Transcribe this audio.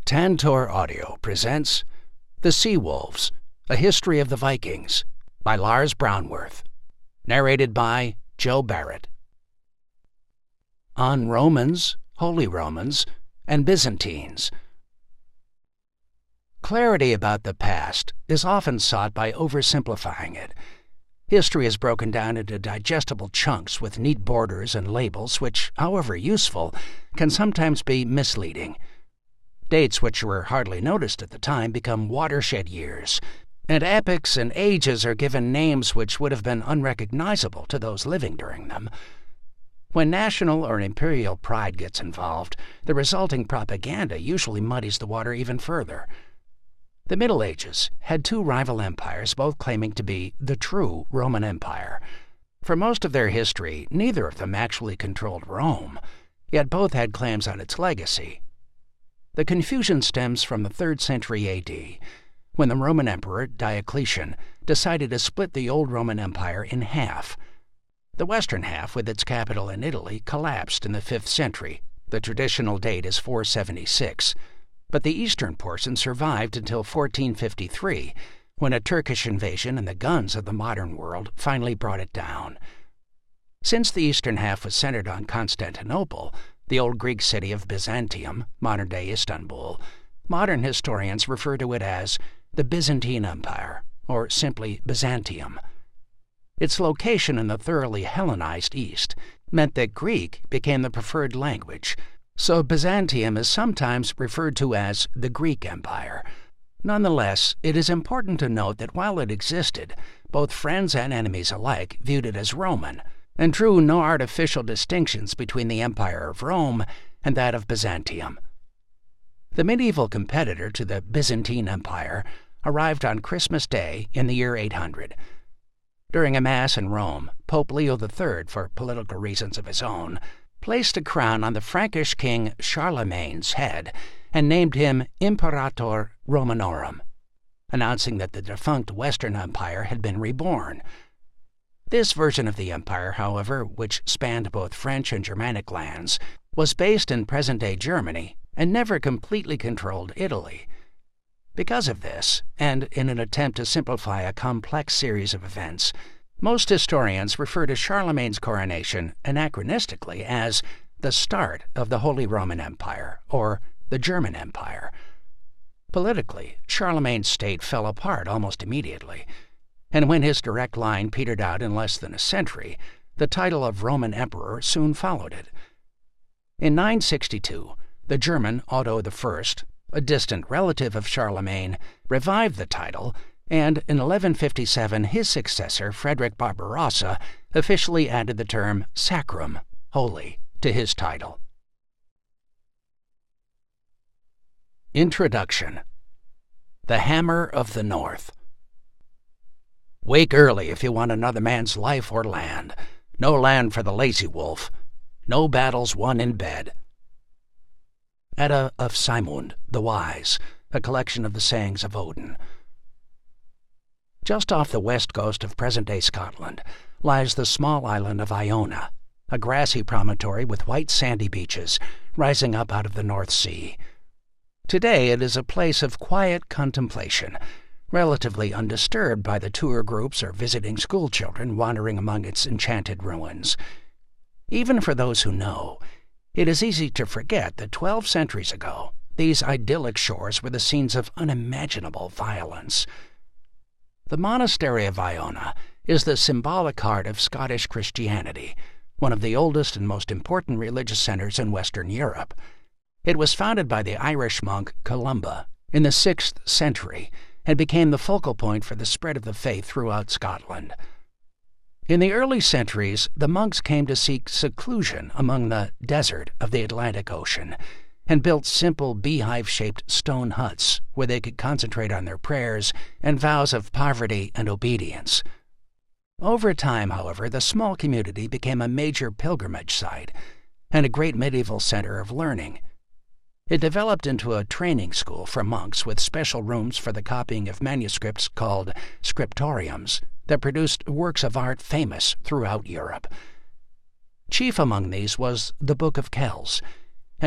Tantor Audio presents The Sea Wolves, A History of the Vikings by Lars Brownworth. Narrated by Joe Barrett. On Romans, Holy Romans, and Byzantines. Clarity about the past is often sought by oversimplifying it. History is broken down into digestible chunks with neat borders and labels which, however useful, can sometimes be misleading. Dates which were hardly noticed at the time become watershed years, and epochs and ages are given names which would have been unrecognizable to those living during them. When national or imperial pride gets involved, the resulting propaganda usually muddies the water even further. The Middle Ages had two rival empires, both claiming to be the true Roman Empire. For most of their history, neither of them actually controlled Rome, yet both had claims on its legacy. The confusion stems from the 3rd century A.D., when the Roman Emperor Diocletian decided to split the old Roman Empire in half. The western half, with its capital in Italy, collapsed in the 5th century. The traditional date is 476, but the eastern portion survived until 1453, when a Turkish invasion and the guns of the modern world finally brought it down. Since the eastern half was centered on Constantinople, the old Greek city of Byzantium, modern-day Istanbul, modern historians refer to it as the Byzantine Empire, or simply Byzantium. Its location in the thoroughly Hellenized East meant that Greek became the preferred language, so Byzantium is sometimes referred to as the Greek Empire. Nonetheless, it is important to note that while it existed, both friends and enemies alike viewed it as Roman, and drew no artificial distinctions between the Empire of Rome and that of Byzantium. The medieval competitor to the Byzantine Empire arrived on Christmas Day in the year 800. During a Mass in Rome, Pope Leo III, for political reasons of his own, placed a crown on the Frankish king Charlemagne's head and named him Imperator Romanorum, announcing that the defunct Western Empire had been reborn. This version of the empire, however, which spanned both French and Germanic lands, was based in present-day Germany and never completely controlled Italy. Because of this, and in an attempt to simplify a complex series of events, most historians refer to Charlemagne's coronation anachronistically as the start of the Holy Roman Empire, or the German Empire. Politically, Charlemagne's state fell apart almost immediately, and when his direct line petered out in less than a century, the title of Roman Emperor soon followed it. In 962, the German Otto I, a distant relative of Charlemagne, revived the title, and in 1157 his successor, Frederick Barbarossa, officially added the term sacrum, holy, to his title. Introduction. The Hammer of the North. Wake early if you want another man's life or land. No land for the lazy wolf. No battles won in bed. Edda of Saemund the Wise, a collection of the sayings of Odin. Just off the west coast of present-day Scotland lies the small island of Iona, a grassy promontory with white sandy beaches rising up out of the North Sea. Today it is a place of quiet contemplation, relatively undisturbed by the tour groups or visiting schoolchildren wandering among its enchanted ruins. Even for those who know, it is easy to forget that 12 centuries ago, these idyllic shores were the scenes of unimaginable violence. The monastery of Iona is the symbolic heart of Scottish Christianity, one of the oldest and most important religious centers in Western Europe. It was founded by the Irish monk Columba in the 6th century, and became the focal point for the spread of the faith throughout Scotland. In the early centuries, the monks came to seek seclusion among the desert of the Atlantic Ocean, and built simple beehive-shaped stone huts where they could concentrate on their prayers and vows of poverty and obedience. Over time, however, the small community became a major pilgrimage site and a great medieval center of learning. It developed into a training school for monks with special rooms for the copying of manuscripts called scriptoriums that produced works of art famous throughout Europe. Chief among these was the Book of Kells,